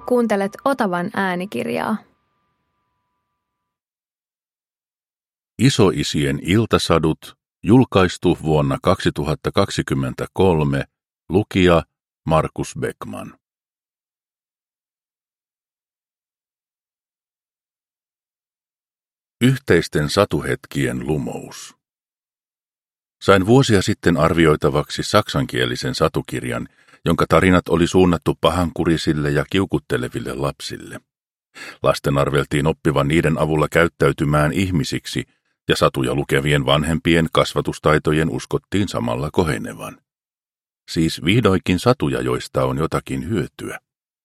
Kuuntelet Otavan äänikirjaa. Isoisien iltasadut, julkaistu vuonna 2023, lukija Markus Beckman. Yhteisten satuhetkien lumous. Sain vuosia sitten arvioitavaksi saksankielisen satukirjan, jonka tarinat oli suunnattu pahankurisille ja kiukutteleville lapsille. Lasten arveltiin oppivan niiden avulla käyttäytymään ihmisiksi, ja satuja lukevien vanhempien kasvatustaitojen uskottiin samalla kohenevan. Siis vihdoinkin satuja, joista on jotakin hyötyä.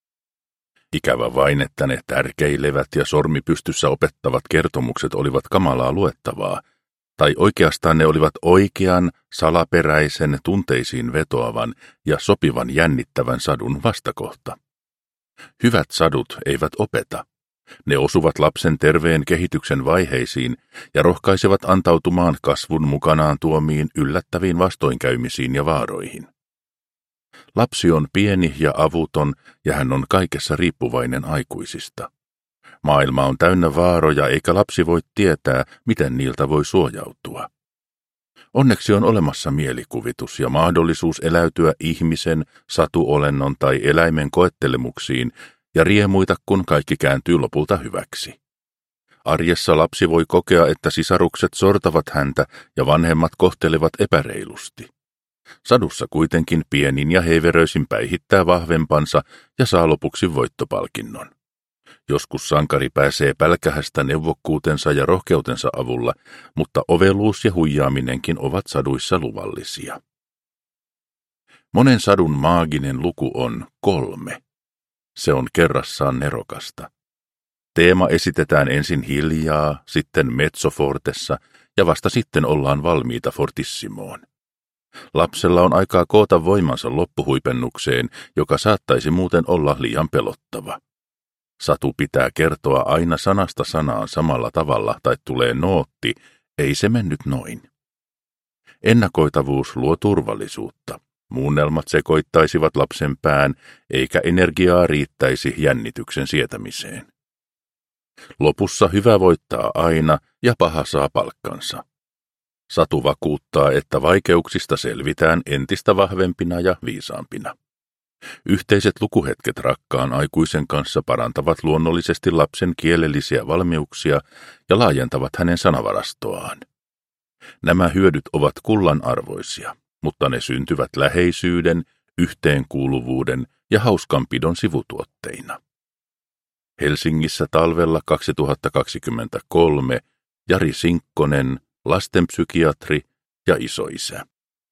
Ikävä vain, että ne tärkeilevät ja sormi pystyssä opettavat kertomukset olivat kamalaa luettavaa, tai oikeastaan ne olivat oikean, salaperäisen, tunteisiin vetoavan ja sopivan jännittävän sadun vastakohta. Hyvät sadut eivät opeta. Ne osuvat lapsen terveen kehityksen vaiheisiin ja rohkaisevat antautumaan kasvun mukanaan tuomiin yllättäviin vastoinkäymisiin ja vaaroihin. Lapsi on pieni ja avuton ja hän on kaikessa riippuvainen aikuisista. Maailma on täynnä vaaroja eikä lapsi voi tietää, miten niiltä voi suojautua. Onneksi on olemassa mielikuvitus ja mahdollisuus eläytyä ihmisen, satuolennon tai eläimen koettelemuksiin ja riemuita, kun kaikki kääntyy lopulta hyväksi. Arjessa lapsi voi kokea, että sisarukset sortavat häntä ja vanhemmat kohtelevat epäreilusti. Sadussa kuitenkin pienin ja heiveröisin päihittää vahvempansa ja saa lopuksi voittopalkinnon. Joskus sankari pääsee pälkähästä neuvokkuutensa ja rohkeutensa avulla, mutta oveluus ja huijaaminenkin ovat saduissa luvallisia. Monen sadun maaginen luku on 3. Se on kerrassaan nerokasta. Teema esitetään ensin hiljaa, sitten mezzofortessa ja vasta sitten ollaan valmiita fortissimoon. Lapsella on aikaa koota voimansa loppuhuipennukseen, joka saattaisi muuten olla liian pelottava. Satu pitää kertoa aina sanasta sanaan samalla tavalla tai tulee nootti, ei se mennyt noin. Ennakoitavuus luo turvallisuutta. Muunnelmat sekoittaisivat lapsen pään, eikä energiaa riittäisi jännityksen sietämiseen. Lopussa hyvä voittaa aina ja paha saa palkkansa. Satu vakuuttaa, että vaikeuksista selvitään entistä vahvempina ja viisaampina. Yhteiset lukuhetket rakkaan aikuisen kanssa parantavat luonnollisesti lapsen kielellisiä valmiuksia ja laajentavat hänen sanavarastoaan. Nämä hyödyt ovat kullanarvoisia, mutta ne syntyvät läheisyyden, yhteenkuuluvuuden ja hauskanpidon sivutuotteina. Helsingissä talvella 2023 Jari Sinkkonen, lastenpsykiatri ja isoisä.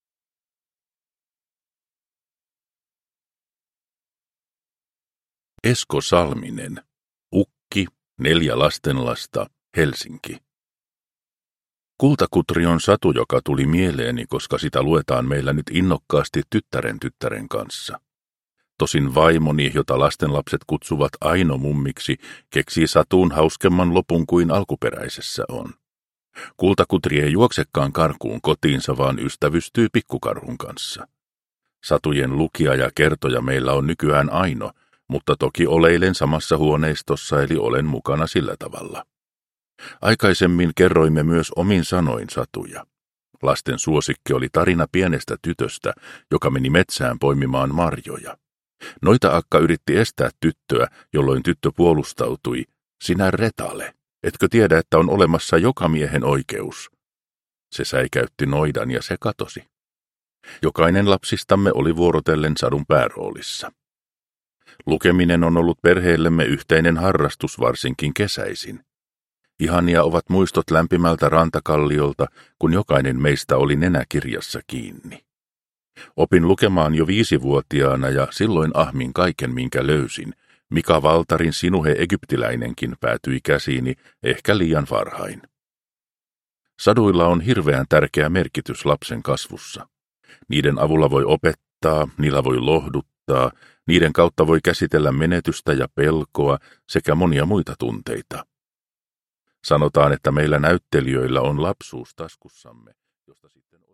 Esko Salminen, ukki, 4 lastenlasta, Helsinki. Kultakutri on satu, joka tuli mieleeni, koska sitä luetaan meillä nyt innokkaasti tyttären kanssa. Tosin vaimoni, jota lastenlapset kutsuvat Aino-mummiksi, keksii satuun hauskemman lopun kuin alkuperäisessä on. Kultakutri ei juoksekaan karkuun kotiinsa, vaan ystävystyy pikkukarhun kanssa. Satujen lukija ja kertoja meillä on nykyään Aino, mutta toki oleilen samassa huoneistossa, eli olen mukana sillä tavalla. Aikaisemmin kerroimme myös omin sanoin satuja. Lasten suosikki oli tarina pienestä tytöstä, joka meni metsään poimimaan marjoja. Noita-akka yritti estää tyttöä, jolloin tyttö puolustautui. Sinä retale, etkö tiedä, että on olemassa joka miehen oikeus? Se säikäytti noidan ja se katosi. Jokainen lapsistamme oli vuorotellen sadun pääroolissa. Lukeminen on ollut perheellemme yhteinen harrastus varsinkin kesäisin. Ihania ovat muistot lämpimältä rantakalliolta, kun jokainen meistä oli nenäkirjassa kiinni. Opin lukemaan jo 5-vuotiaana ja silloin ahmin kaiken, minkä löysin. Mika Valtarin Sinuhe egyptiläinenkin päätyi käsiini ehkä liian varhain. Saduilla on hirveän tärkeä merkitys lapsen kasvussa. Niiden avulla voi opettaa, niillä voi lohduttaa, niiden kautta voi käsitellä menetystä ja pelkoa sekä monia muita tunteita. Sanotaan, että meillä näyttelijöillä on lapsuus taskussamme, josta sitten